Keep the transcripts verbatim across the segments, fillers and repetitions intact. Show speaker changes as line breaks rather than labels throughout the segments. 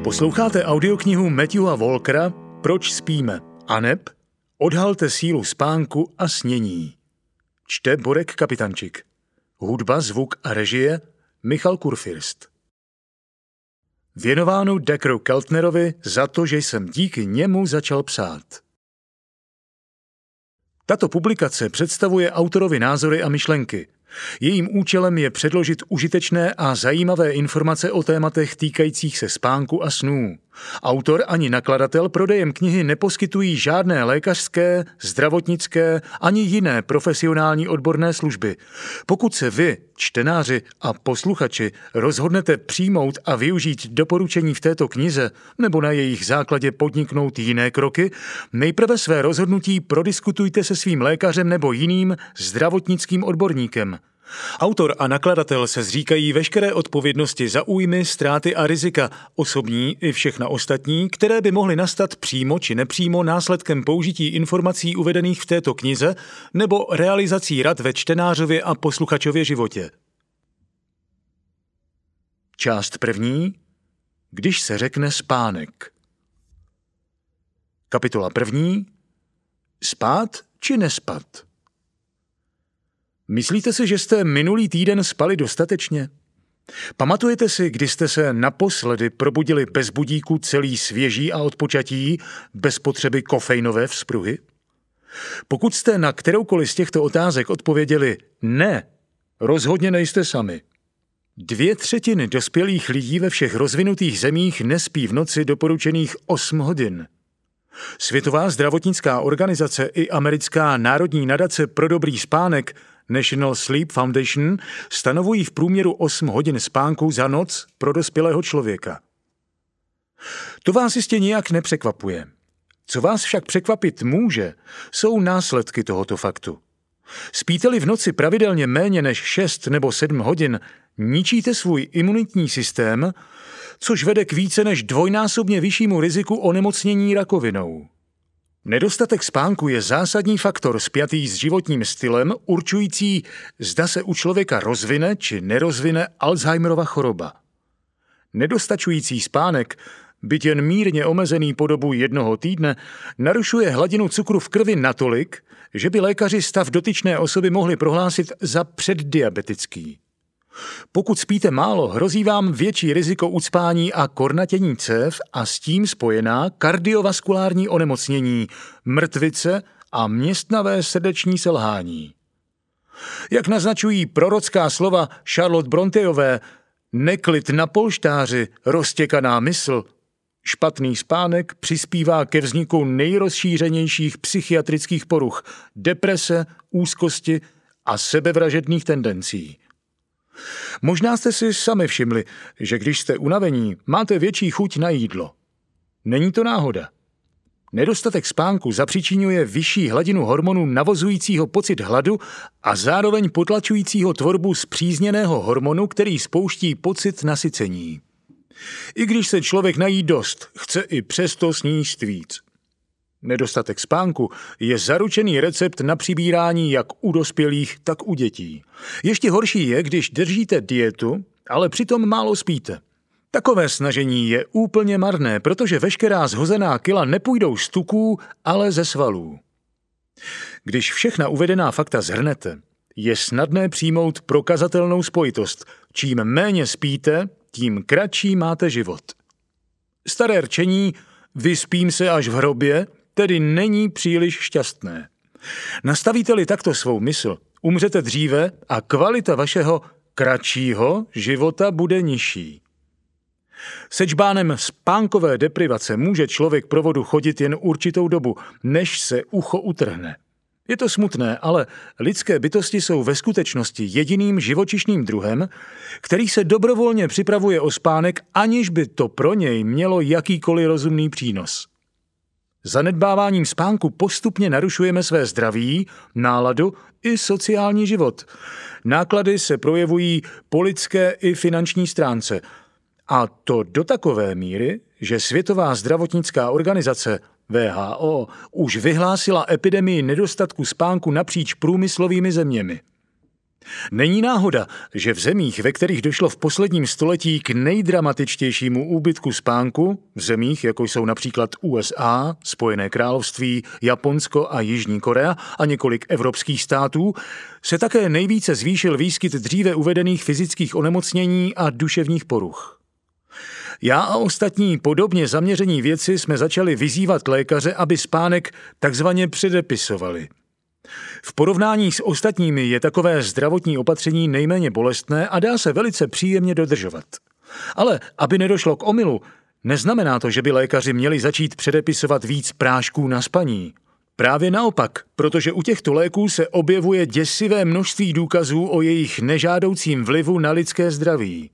Posloucháte audioknihu Matthewa Walkera Proč spíme? Aneb Odhalte sílu spánku a snění. Čte Borek Kapitančik. Hudba, zvuk a režie Michal Kurfürst. Věnováno Deckeru Keltnerovi za to, že jsem díky němu začal psát. Tato publikace představuje autorovi názory a myšlenky. Jejím účelem je předložit užitečné a zajímavé informace o tématech týkajících se spánku a snů. Autor ani nakladatel prodejem knihy neposkytují žádné lékařské, zdravotnické ani jiné profesionální odborné služby. Pokud se vy, čtenáři a posluchači, rozhodnete přijmout a využít doporučení v této knize nebo na jejich základě podniknout jiné kroky, nejprve své rozhodnutí prodiskutujte se svým lékařem nebo jiným zdravotnickým odborníkem. Autor a nakladatel se zříkají veškeré odpovědnosti za újmy, ztráty a rizika, osobní i všechna ostatní, které by mohly nastat přímo či nepřímo následkem použití informací uvedených v této knize nebo realizací rad ve čtenářově a posluchačově životě. Část první. Když se řekne spánek. Kapitola první. Spát či nespat? Myslíte si, že jste minulý týden spali dostatečně? Pamatujete si, kdy jste se naposledy probudili bez budíku, celý svěží a odpočatí, bez potřeby kofeinové vzpruhy? Pokud jste na kteroukoliv z těchto otázek odpověděli ne, rozhodně nejste sami. Dvě třetiny dospělých lidí ve všech rozvinutých zemích nespí v noci doporučených osm hodin. Světová zdravotnická organizace i americká národní nadace pro dobrý spánek National Sleep Foundation stanovují v průměru osm hodin spánku za noc pro dospělého člověka. To vás jistě nijak nepřekvapuje. Co vás však překvapit může, jsou následky tohoto faktu. Spíte-li v noci pravidelně méně než šest nebo sedm hodin, ničíte svůj imunitní systém, což vede k více než dvojnásobně vyššímu riziku onemocnění rakovinou. Nedostatek spánku je zásadní faktor spjatý s životním stylem, určující, zda se u člověka rozvine či nerozvine Alzheimerova choroba. Nedostačující spánek, byť jen mírně omezený po dobu jednoho týdne, narušuje hladinu cukru v krvi natolik, že by lékaři stav dotyčné osoby mohli prohlásit za předdiabetický. Pokud spíte málo, hrozí vám větší riziko ucpání a kornatění cév a s tím spojená kardiovaskulární onemocnění, mrtvice a městnavé srdeční selhání. Jak naznačují prorocká slova Charlotte Bronteové, neklid na polštáři, roztěkaná mysl, špatný spánek přispívá ke vzniku nejrozšířenějších psychiatrických poruch, deprese, úzkosti a sebevražedných tendencí. Možná jste si sami všimli, že když jste unavení, máte větší chuť na jídlo. Není to náhoda. Nedostatek spánku zapříčiňuje vyšší hladinu hormonu navozujícího pocit hladu a zároveň potlačujícího tvorbu spřízněného hormonu, který spouští pocit nasycení. I když se člověk nají dost, chce i přesto sníst víc. Nedostatek spánku je zaručený recept na přibírání jak u dospělých, tak u dětí. Ještě horší je, když držíte dietu, ale přitom málo spíte. Takové snažení je úplně marné, protože veškerá zhozená kila nepůjdou z tuků, ale ze svalů. Když všechna uvedená fakta shrnete, je snadné přijmout prokazatelnou spojitost. Čím méně spíte, tím kratší máte život. Staré rčení vyspím se až v hrobě tedy není příliš šťastné. Nastavíte-li takto svou mysl, umřete dříve a kvalita vašeho kratšího života bude nižší. Sečbánem spánkové deprivace může člověk pro vodu chodit jen určitou dobu, než se ucho utrhne. Je to smutné, ale lidské bytosti jsou ve skutečnosti jediným živočišným druhem, který se dobrovolně připravuje o spánek, aniž by to pro něj mělo jakýkoliv rozumný přínos. Zanedbáváním spánku postupně narušujeme své zdraví, náladu i sociální život. Náklady se projevují po lidské i finanční stránce. A to do takové míry, že Světová zdravotnická organizace W H O už vyhlásila epidemii nedostatku spánku napříč průmyslovými zeměmi. Není náhoda, že v zemích, ve kterých došlo v posledním století k nejdramatičtějšímu úbytku spánku, v zemích, jako jsou například U S A, Spojené království, Japonsko a Jižní Korea a několik evropských států, se také nejvíce zvýšil výskyt dříve uvedených fyzických onemocnění a duševních poruch. Já a ostatní podobně zaměření vědci jsme začali vyzývat lékaře, aby spánek takzvaně předepisovali. V porovnání s ostatními je takové zdravotní opatření nejméně bolestné a dá se velice příjemně dodržovat. Ale aby nedošlo k omylu, neznamená to, že by lékaři měli začít předepisovat víc prášků na spaní. Právě naopak, protože u těchto léků se objevuje děsivé množství důkazů o jejich nežádoucím vlivu na lidské zdraví.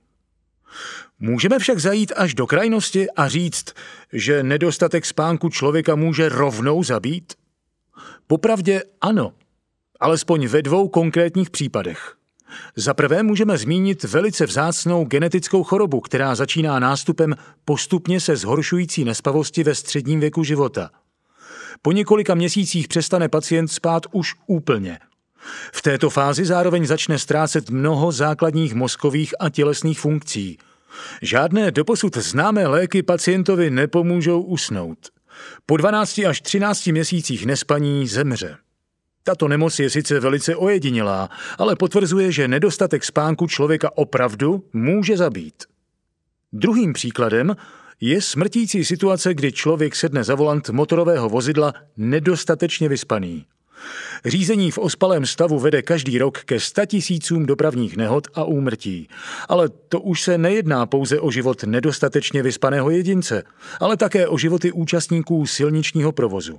Můžeme však zajít až do krajnosti a říct, že nedostatek spánku člověka může rovnou zabít? Popravdě ano, alespoň ve dvou konkrétních případech. Za prvé můžeme zmínit velice vzácnou genetickou chorobu, která začíná nástupem postupně se zhoršující nespavosti ve středním věku života. Po několika měsících přestane pacient spát už úplně. V této fázi zároveň začne ztrácet mnoho základních mozkových a tělesných funkcí. Žádné doposud známé léky pacientovi nepomůžou usnout. Po dvanácti až třinácti měsících nespaní zemře. Tato nemoc je sice velice ojedinělá, ale potvrzuje, že nedostatek spánku člověka opravdu může zabít. Druhým příkladem je smrtící situace, kdy člověk sedne za volant motorového vozidla nedostatečně vyspaný. Řízení v ospalém stavu vede každý rok ke statisícům dopravních nehod a úmrtí. Ale to už se nejedná pouze o život nedostatečně vyspaného jedince, ale také o životy účastníků silničního provozu.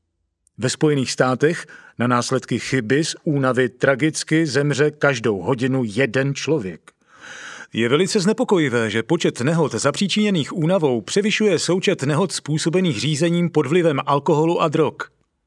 Ve Spojených státech na následky chyby z únavy tragicky zemře každou hodinu jeden člověk. Je velice znepokojivé, že počet nehod zapříčiněných únavou převyšuje součet nehod způsobených řízením pod vlivem alkoholu a drog.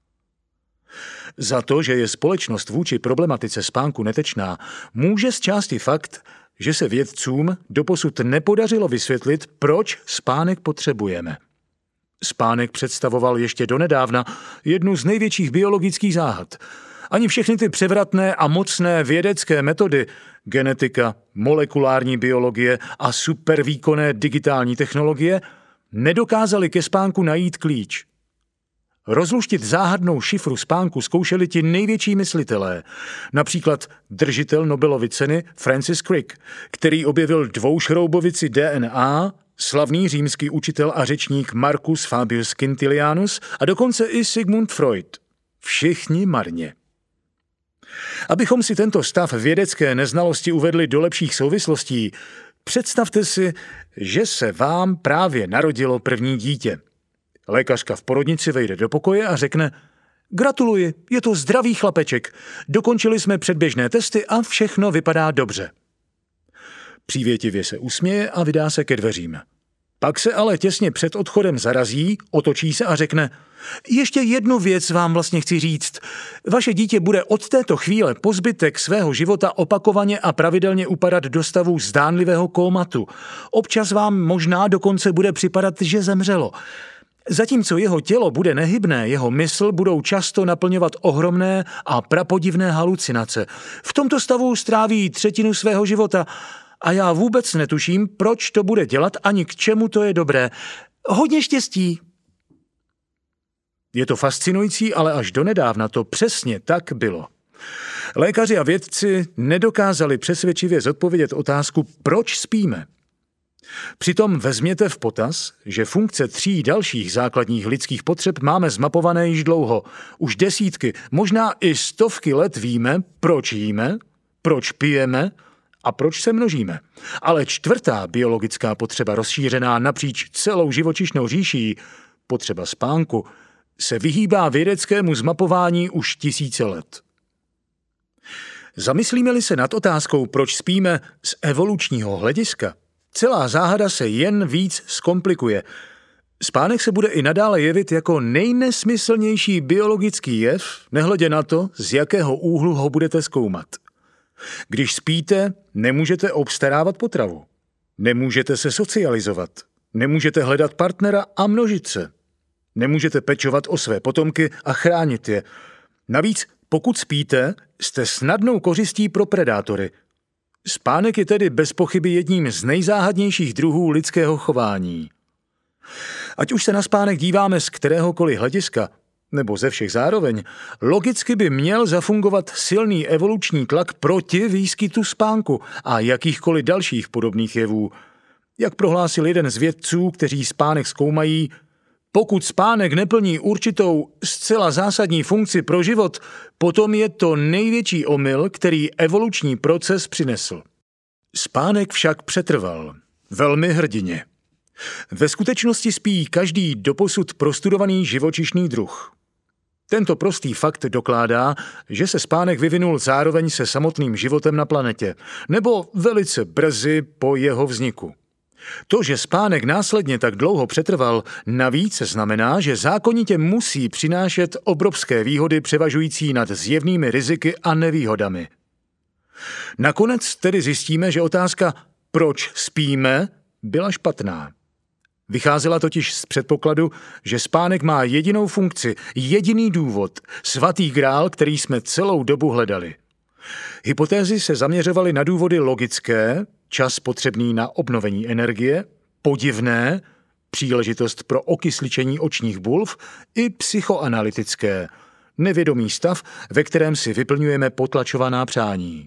Za to, že je společnost vůči problematice spánku netečná, může z části fakt, že se vědcům doposud nepodařilo vysvětlit, proč spánek potřebujeme. Spánek představoval ještě donedávna jednu z největších biologických záhad. Ani všechny ty převratné a mocné vědecké metody, genetika, molekulární biologie a supervýkonné digitální technologie, nedokázaly ke spánku najít klíč. Rozluštit záhadnou šifru spánku zkoušeli ti největší myslitelé, například držitel Nobelovy ceny Francis Crick, který objevil dvoušroubovici D N A, slavný římský učitel a řečník Marcus Fabius Quintilianus a dokonce i Sigmund Freud. Všichni marně. Abychom si tento stav vědecké neznalosti uvedli do lepších souvislostí, představte si, že se vám právě narodilo první dítě. Lékařka v porodnici vejde do pokoje a řekne: Gratuluji, je to zdravý chlapeček, dokončili jsme předběžné testy a všechno vypadá dobře. Přívětivě se usměje a vydá se ke dveřím. Pak se ale těsně před odchodem zarazí, otočí se a řekne: Ještě jednu věc vám vlastně chci říct. Vaše dítě bude od této chvíle po zbytek svého života opakovaně a pravidelně upadat do stavu zdánlivého kómatu. Občas vám možná dokonce bude připadat, že zemřelo. Zatímco jeho tělo bude nehybné, jeho mysl budou často naplňovat ohromné a prapodivné halucinace. V tomto stavu stráví třetinu svého života a já vůbec netuším, proč to bude dělat ani k čemu to je dobré. Hodně štěstí. Je to fascinující, ale až donedávna to přesně tak bylo. Lékaři a vědci nedokázali přesvědčivě zodpovědět otázku, proč spíme. Přitom vezměte v potaz, že funkce tří dalších základních lidských potřeb máme zmapované již dlouho. Už desítky, možná i stovky let víme, proč jíme, proč pijeme a proč se množíme. Ale čtvrtá biologická potřeba rozšířená napříč celou živočišnou říší, potřeba spánku, se vyhýbá vědeckému zmapování už tisíce let. Zamyslíme-li se nad otázkou, proč spíme z evolučního hlediska, celá záhada se jen víc zkomplikuje. Spánek se bude i nadále jevit jako nejnesmyslnější biologický jev, nehledě na to, z jakého úhlu ho budete zkoumat. Když spíte, nemůžete obstarávat potravu. Nemůžete se socializovat. Nemůžete hledat partnera a množit se. Nemůžete pečovat o své potomky a chránit je. Navíc Pokud spíte, jste snadnou kořistí pro predátory. Spánek je tedy bez pochyby jedním z nejzáhadnějších druhů lidského chování. Ať už se na spánek díváme z kteréhokoliv hlediska, nebo ze všech zároveň, logicky by měl zafungovat silný evoluční tlak proti výskytu spánku a jakýchkoliv dalších podobných jevů. Jak prohlásil jeden z vědců, kteří spánek zkoumají, pokud spánek neplní určitou zcela zásadní funkci pro život, potom je to největší omyl, který evoluční proces přinesl. Spánek však přetrval. Velmi hrdině. Ve skutečnosti spí každý doposud prostudovaný živočišný druh. Tento prostý fakt dokládá, že se spánek vyvinul zároveň se samotným životem na planetě, nebo velice brzy po jeho vzniku. To, že spánek následně tak dlouho přetrval, navíc znamená, že zákonitě musí přinášet obrovské výhody převažující nad zjevnými riziky a nevýhodami. Nakonec tedy zjistíme, že otázka, proč spíme, byla špatná. Vycházela totiž z předpokladu, že spánek má jedinou funkci, jediný důvod, svatý grál, který jsme celou dobu hledali. Hypotézy se zaměřovaly na důvody logické, čas potřebný na obnovení energie, podivné, příležitost pro okysličení očních bulv, i psychoanalytické, nevědomý stav, ve kterém si vyplňujeme potlačovaná přání.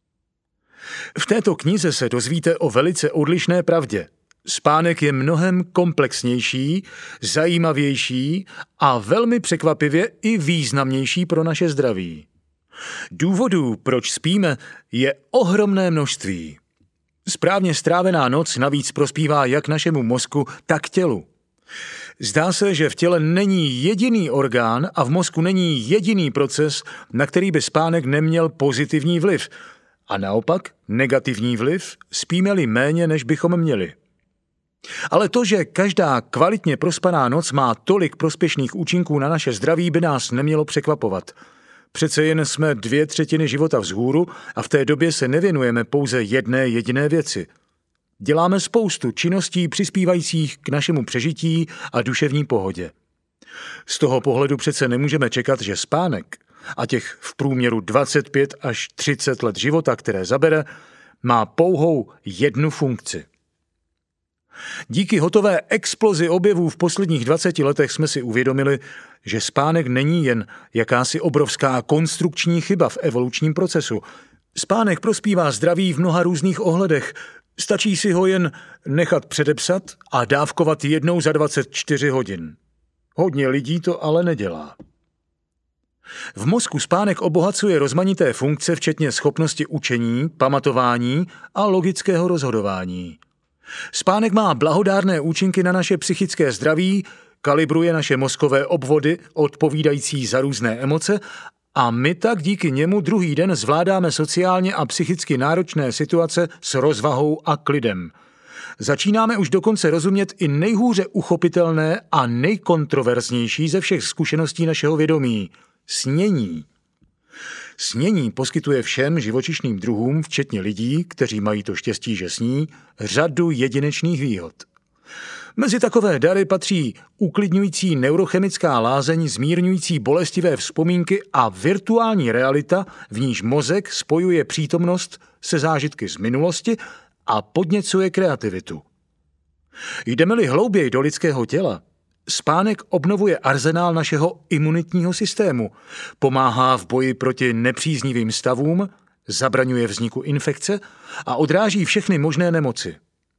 V této knize se dozvíte o velice odlišné pravdě. Spánek je mnohem komplexnější, zajímavější a velmi překvapivě i významnější pro naše zdraví. Důvodů, proč spíme, je ohromné množství. Správně strávená noc navíc prospívá jak našemu mozku, tak tělu. Zdá se, že v těle není jediný orgán a v mozku není jediný proces, na který by spánek neměl pozitivní vliv. A naopak negativní vliv, spíme-li méně, než bychom měli. Ale to, že každá kvalitně prospaná noc má tolik prospěšných účinků na naše zdraví, by nás nemělo překvapovat. Přece jen jsme dvě třetiny života vzhůru a v té době se nevěnujeme pouze jedné jediné věci. Děláme spoustu činností přispívajících k našemu přežití a duševní pohodě. Z toho pohledu přece nemůžeme čekat, že spánek, a těch v průměru dvacet pět až třicet let života, které zabere, má pouhou jednu funkci. Díky hotové explozi objevů v posledních dvaceti letech jsme si uvědomili, že spánek není jen jakási obrovská konstrukční chyba v evolučním procesu. Spánek prospívá zdraví v mnoha různých ohledech. Stačí si ho jen nechat předepsat a dávkovat jednou za dvacet čtyři hodin. Hodně lidí to ale nedělá. V mozku spánek obohacuje rozmanité funkce, včetně schopnosti učení, pamatování a logického rozhodování. Spánek má blahodárné účinky na naše psychické zdraví, kalibruje naše mozkové obvody odpovídající za různé emoce a my tak díky němu druhý den zvládáme sociálně a psychicky náročné situace s rozvahou a klidem. Začínáme už dokonce rozumět i nejhůře uchopitelné a nejkontroverznější ze všech zkušeností našeho vědomí – snění. Snění poskytuje všem živočišným druhům, včetně lidí, kteří mají to štěstí, že sní, řadu jedinečných výhod. Mezi takové dary patří uklidňující neurochemická lázeň, zmírňující bolestivé vzpomínky a virtuální realita, v níž mozek spojuje přítomnost se zážitky z minulosti a podněcuje kreativitu. Jdeme-li hlouběji do lidského těla, spánek obnovuje arzenál našeho imunitního systému, pomáhá v boji proti nepříznivým stavům, zabraňuje vzniku infekce a odráží všechny možné nemoci.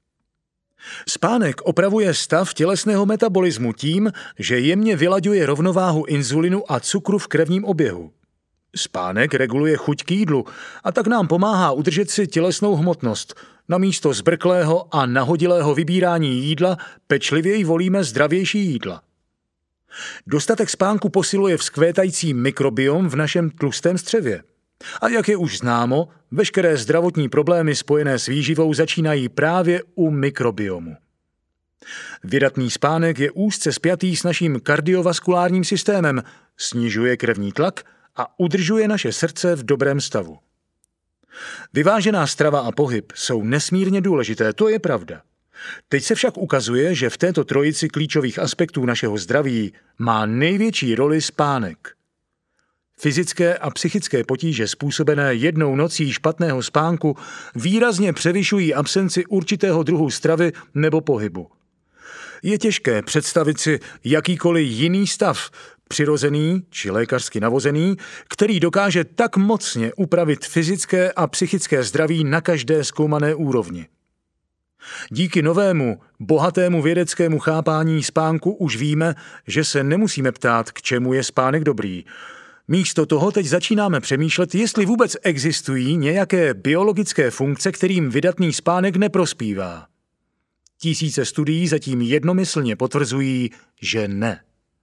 Spánek opravuje stav tělesného metabolismu tím, že jemně vylaďuje rovnováhu inzulinu a cukru v krevním oběhu. Spánek reguluje chuť k jídlu a tak nám pomáhá udržet si tělesnou hmotnost. Namísto zbrklého a nahodilého vybírání jídla pečlivěji volíme zdravější jídla. Dostatek spánku posiluje vzkvétající mikrobiom v našem tlustém střevě. A jak je už známo, veškeré zdravotní problémy spojené s výživou začínají právě u mikrobiomu. Vydatný spánek je úzce spjatý s naším kardiovaskulárním systémem, snižuje krevní tlak a udržuje naše srdce v dobrém stavu. Vyvážená strava a pohyb jsou nesmírně důležité, to je pravda. Teď se však ukazuje, že v této trojici klíčových aspektů našeho zdraví má největší roli spánek. Fyzické a psychické potíže způsobené jednou nocí špatného spánku výrazně převyšují absenci určitého druhu stravy nebo pohybu. Je těžké představit si jakýkoliv jiný stav, přirozený či lékařsky navozený, který dokáže tak mocně upravit fyzické a psychické zdraví na každé zkoumané úrovni. Díky novému, bohatému vědeckému chápání spánku už víme, že se nemusíme ptát, k čemu je spánek dobrý. Místo toho teď začínáme přemýšlet, jestli vůbec existují nějaké biologické funkce, kterým vydatný spánek neprospívá. Tisíce studií zatím jednomyslně potvrzují, že ne.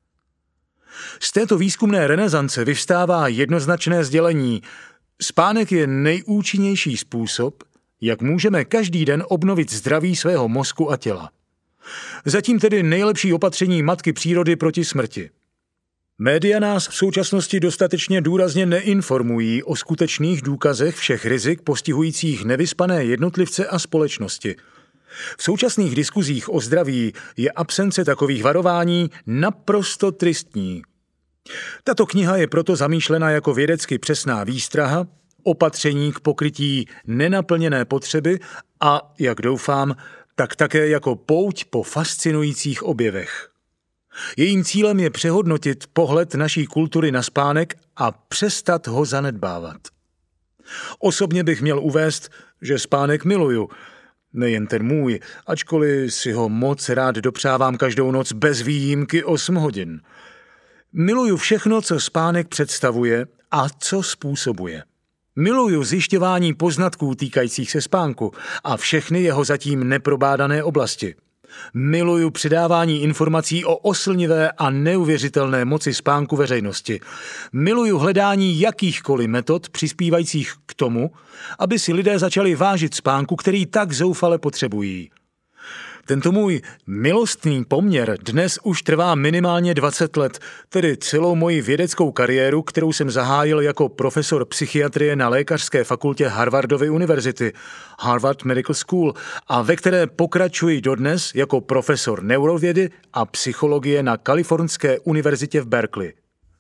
Z této výzkumné renesance vyvstává jednoznačné sdělení. Spánek je nejúčinnější způsob, jak můžeme každý den obnovit zdraví svého mozku a těla. Zatím tedy nejlepší opatření matky přírody proti smrti. Média nás v současnosti dostatečně důrazně neinformují o skutečných důkazech všech rizik postihujících nevyspané jednotlivce a společnosti. V současných diskuzích o zdraví je absence takových varování naprosto tristní. Tato kniha je proto zamýšlena jako vědecky přesná výstraha, opatření k pokrytí nenaplněné potřeby a, jak doufám, tak také jako pouť po fascinujících objevech. Jejím cílem je přehodnotit pohled naší kultury na spánek a přestat ho zanedbávat. Osobně bych měl uvést, že spánek miluju, nejen ten můj, ačkoliv si ho moc rád dopřávám každou noc bez výjimky osm hodin. Miluju všechno, co spánek představuje a co způsobuje. Miluju zjišťování poznatků týkajících se spánku a všechny jeho zatím neprobádané oblasti. Miluju předávání informací o oslnivé a neuvěřitelné moci spánku veřejnosti. Miluju hledání jakýchkoliv metod přispívajících k tomu, aby si lidé začali vážit spánku, který tak zoufale potřebují. Tento můj milostný poměr dnes už trvá minimálně dvacet let, tedy celou moji vědeckou kariéru, kterou jsem zahájil jako profesor psychiatrie na lékařské fakultě Harvardovy univerzity, Harvard Medical School, a ve které pokračuji dodnes jako profesor neurovědy a psychologie na Kalifornské univerzitě v Berkeley.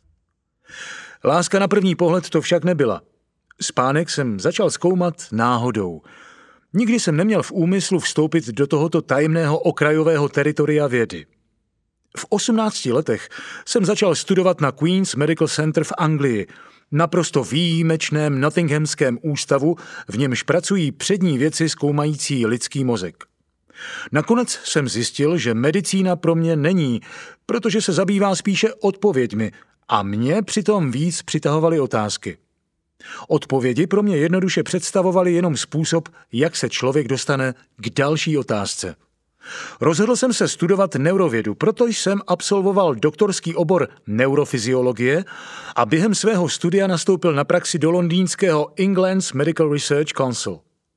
Láska na první pohled to však nebyla. Spánek jsem začal zkoumat náhodou. Nikdy jsem neměl v úmyslu vstoupit do tohoto tajemného okrajového teritoria vědy. V osmnácti letech jsem začal studovat na Queen's Medical Center v Anglii, naprosto výjimečném Nottinghamském ústavu, v němž pracují přední vědci zkoumající lidský mozek. Nakonec jsem zjistil, že medicína pro mě není, protože se zabývá spíše odpověďmi a mě přitom víc přitahovaly otázky. Odpovědi pro mě jednoduše představovaly jenom způsob, jak se člověk dostane k další otázce. Rozhodl jsem se studovat neurovědu, proto jsem absolvoval doktorský obor neurofyziologie a během svého studia nastoupil na praxi do londýnského England's Medical Research Council.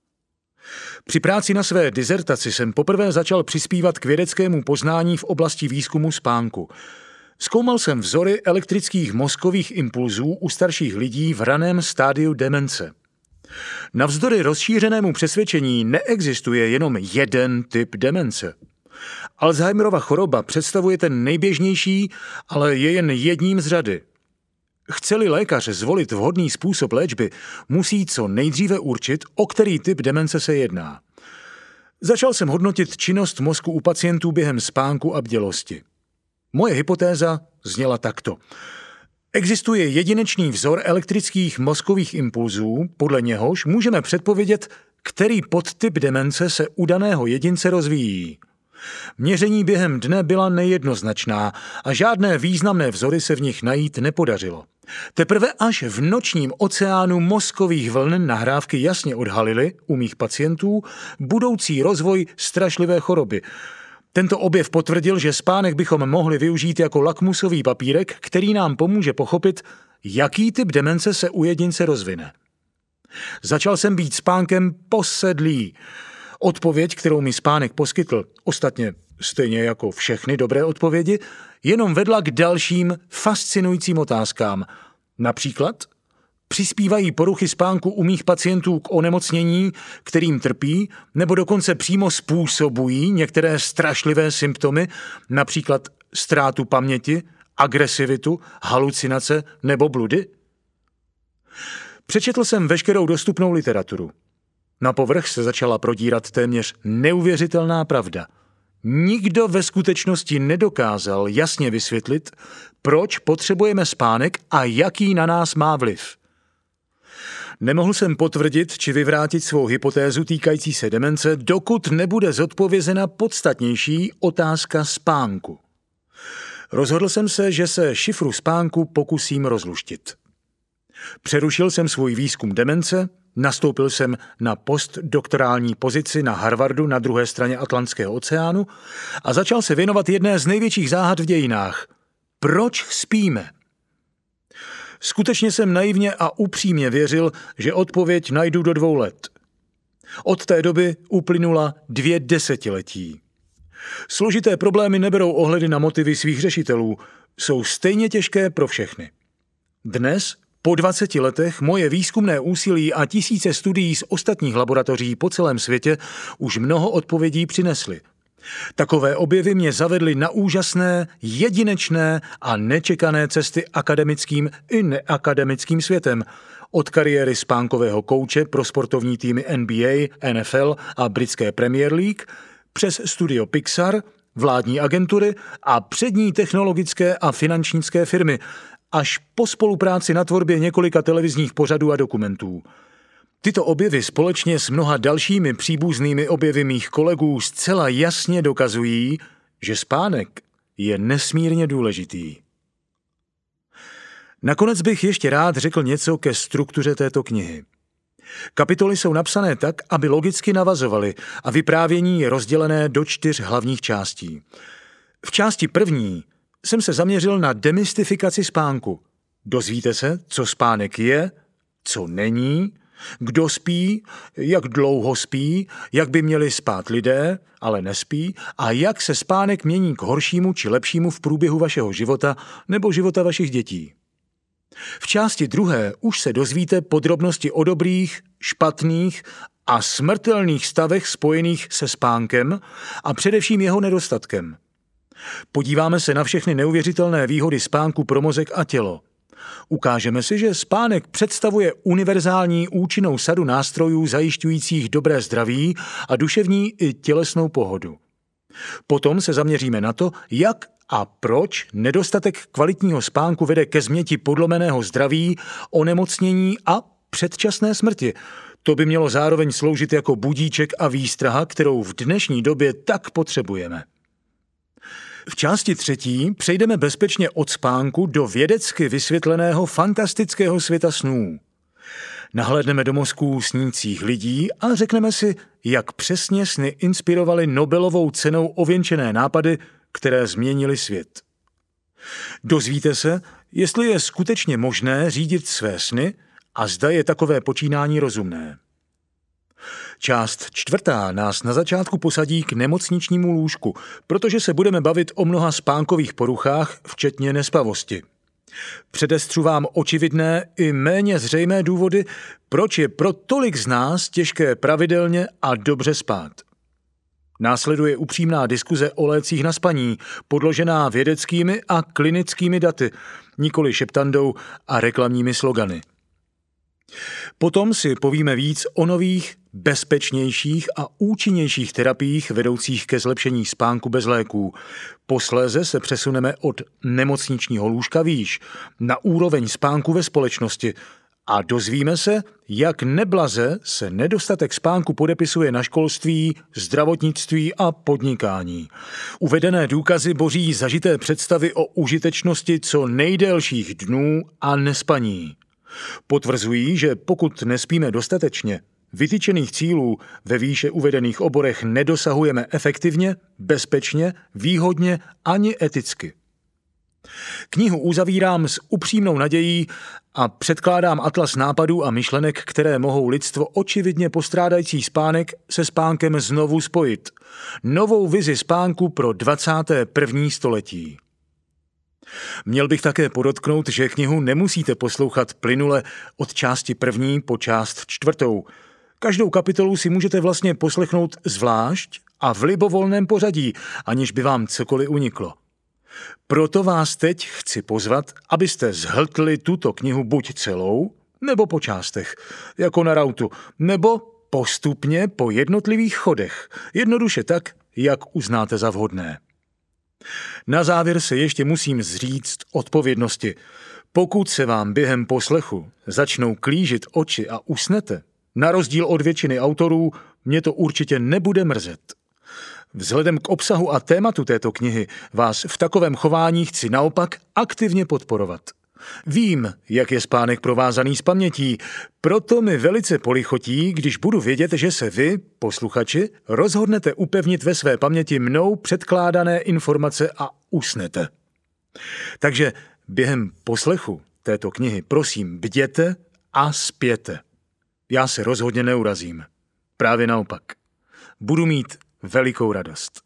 Při práci na své dizertaci jsem poprvé začal přispívat k vědeckému poznání v oblasti výzkumu spánku. Zkoumal jsem vzory elektrických mozkových impulzů u starších lidí v raném stádiu demence. Navzdory rozšířenému přesvědčení neexistuje jenom jeden typ demence. Alzheimerova choroba představuje ten nejběžnější, ale je jen jedním z řady. Chce-li lékař zvolit vhodný způsob léčby, musí co nejdříve určit, o který typ demence se jedná. Začal jsem hodnotit činnost mozku u pacientů během spánku a bdělosti. Moje hypotéza zněla takto. Existuje jedinečný vzor elektrických mozkových impulzů, podle něhož můžeme předpovědět, který podtyp demence se u daného jedince rozvíjí. Měření během dne byla nejednoznačná a žádné významné vzory se v nich najít nepodařilo. Teprve až v nočním oceánu mozkových vln nahrávky jasně odhalily u mých pacientů budoucí rozvoj strašlivé choroby. Tento objev potvrdil, že spánek bychom mohli využít jako lakmusový papírek, který nám pomůže pochopit, jaký typ demence se u jedince rozvine. Začal jsem být spánkem posedlý. Odpověď, kterou mi spánek poskytl, ostatně stejně jako všechny dobré odpovědi, jenom vedla k dalším fascinujícím otázkám. Například, přispívají poruchy spánku u mých pacientů k onemocnění, kterým trpí, nebo dokonce přímo způsobují některé strašlivé symptomy, například ztrátu paměti, agresivitu, halucinace nebo bludy? Přečetl jsem veškerou dostupnou literaturu. Na povrch se začala prodírat téměř neuvěřitelná pravda. Nikdo ve skutečnosti nedokázal jasně vysvětlit, proč potřebujeme spánek a jaký na nás má vliv. Nemohl jsem potvrdit či vyvrátit svou hypotézu týkající se demence, dokud nebude zodpovězena podstatnější otázka spánku. Rozhodl jsem se, že se šifru spánku pokusím rozluštit. Přerušil jsem svůj výzkum demence, nastoupil jsem na postdoktorální pozici na Harvardu na druhé straně Atlantského oceánu a začal se věnovat jedné z největších záhad v dějinách. Proč spíme? Skutečně jsem naivně a upřímně věřil, že odpověď najdu do dvou let. Od té doby uplynula dvě desetiletí. Složité problémy neberou ohledy na motivy svých řešitelů, jsou stejně těžké pro všechny. Dnes, po dvaceti letech, moje výzkumné úsilí a tisíce studií z ostatních laboratoří po celém světě už mnoho odpovědí přinesly. Takové objevy mě zavedly na úžasné, jedinečné a nečekané cesty akademickým i neakademickým světem. Od kariéry spánkového kouče pro sportovní týmy N B A, N F L a britské Premier League, přes studio Pixar, vládní agentury a přední technologické a finančnické firmy, až po spolupráci na tvorbě několika televizních pořadů a dokumentů. Tyto objevy společně s mnoha dalšími příbuznými objevy mých kolegů zcela jasně dokazují, že spánek je nesmírně důležitý. Nakonec bych ještě rád řekl něco ke struktuře této knihy. Kapitoly jsou napsané tak, aby logicky navazovaly a vyprávění je rozdělené do čtyř hlavních částí. V části první jsem se zaměřil na demystifikaci spánku. Dozvíte se, co spánek je, co není, kdo spí, jak dlouho spí, jak by měli spát lidé, ale nespí, a jak se spánek mění k horšímu či lepšímu v průběhu vašeho života nebo života vašich dětí. V části druhé už se dozvíte podrobnosti o dobrých, špatných a smrtelných stavech spojených se spánkem a především jeho nedostatkem. Podíváme se na všechny neuvěřitelné výhody spánku pro mozek a tělo. Ukážeme si, že spánek představuje univerzální účinnou sadu nástrojů zajišťujících dobré zdraví a duševní i tělesnou pohodu. Potom se zaměříme na to, jak a proč nedostatek kvalitního spánku vede ke změti podlomeného zdraví, onemocnění a předčasné smrti. To by mělo zároveň sloužit jako budíček a výstraha, kterou v dnešní době tak potřebujeme. V části třetí přejdeme bezpečně od spánku do vědecky vysvětleného fantastického světa snů. Nahlédneme do mozků snících lidí a řekneme si, jak přesně sny inspirovaly Nobelovou cenou ověnčené nápady, které změnily svět. Dozvíte se, jestli je skutečně možné řídit své sny a zda je takové počínání rozumné. Část čtvrtá nás na začátku posadí k nemocničnímu lůžku, protože se budeme bavit o mnoha spánkových poruchách, včetně nespavosti. Předestřu vám očividné i méně zřejmé důvody, proč je pro tolik z nás těžké pravidelně a dobře spát. Následuje upřímná diskuze o lécích na spaní, podložená vědeckými a klinickými daty, nikoli šeptandou a reklamními slogany. Potom si povíme víc o nových, bezpečnějších a účinnějších terapiích vedoucích ke zlepšení spánku bez léků. Posléze se přesuneme od nemocničního lůžka výš na úroveň spánku ve společnosti a dozvíme se, jak neblaze se nedostatek spánku podepisuje na školství, zdravotnictví a podnikání. Uvedené důkazy boří zažité představy o užitečnosti co nejdelších dnů a nespaní. Potvrzují, že pokud nespíme dostatečně, vytyčených cílů ve výše uvedených oborech nedosahujeme efektivně, bezpečně, výhodně ani eticky. Knihu uzavírám s upřímnou nadějí a předkládám atlas nápadů a myšlenek, které mohou lidstvo očividně postrádající spánek se spánkem znovu spojit. Novou vizi spánku pro dvacáté první století. Měl bych také podotknout, že knihu nemusíte poslouchat plynule od části první po část čtvrtou. Každou kapitolu si můžete vlastně poslechnout zvlášť a v libovolném pořadí, aniž by vám cokoliv uniklo. Proto vás teď chci pozvat, abyste zhltli tuto knihu buď celou, nebo po částech, jako na rautu, nebo postupně po jednotlivých chodech, jednoduše tak, jak uznáte za vhodné. Na závěr se ještě musím zříct odpovědnosti. Pokud se vám během poslechu začnou klížit oči a usnete, na rozdíl od většiny autorů, mě to určitě nebude mrzet. Vzhledem k obsahu a tématu této knihy vás v takovém chování chci naopak aktivně podporovat. Vím, jak je spánek provázaný s pamětí, proto mi velice polichotí, když budu vědět, že se vy, posluchači, rozhodnete upevnit ve své paměti mnou předkládané informace a usnete. Takže během poslechu této knihy prosím bděte a spěte. Já se rozhodně neurazím. Právě naopak. Budu mít velikou radost.